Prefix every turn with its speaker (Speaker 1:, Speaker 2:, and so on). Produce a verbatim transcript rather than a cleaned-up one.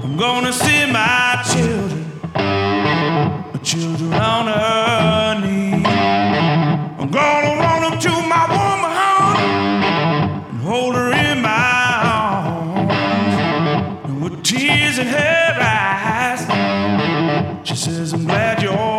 Speaker 1: I'm gonna see my children, my children on her knee. I'm gonna run up to my woman and hold her in my arms. And with tears in her eyes, she says, I'm glad you're